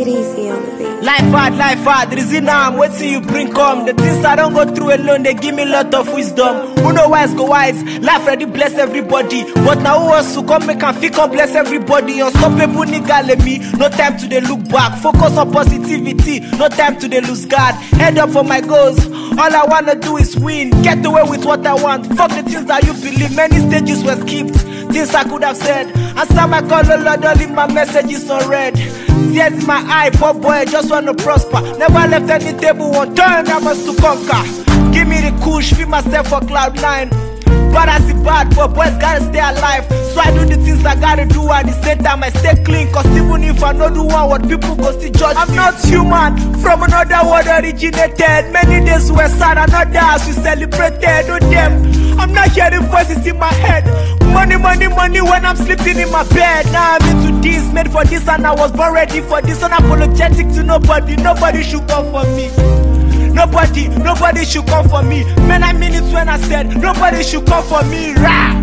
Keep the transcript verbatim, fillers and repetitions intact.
it easy on the beat. Life hard, life hard, the reason I'm waiting you bring come. The things I don't go through alone, they give me lot of wisdom. Who know wise go wise, life ready bless everybody. But now who wants to come make and feel come bless everybody. Unstoppable nigga let me, no time to they look back. Focus on positivity, no time to they lose guard. Head up for my goals, all I wanna do is win. Get away with what I want, fuck the things that you believe. Many stages were skipped, things I could have said. Answer my call, oh Lord, don't leave my messages unread. Tears in my eye, poor boy, I just wanna prosper. Never left any table, one turn, I must to conquer. Give me the kush, feel myself for cloud nine. Bad as it bad, but boys gotta stay alive. So I do the things I gotta do at the same time I stay clean. Cause even if I don't do one, what people go still judge. I'm not human, from another world originated. Many days were sad, another as we celebrated. Oh them, I'm not hearing voices in my head. Money, money, money when I'm sleeping in my bed. Now I'm into this, made for this, and I was born ready for this. Unapologetic to nobody, nobody should come for me. Nobody, nobody should come for me. Man, I mean it when I said nobody should come for me. Rah!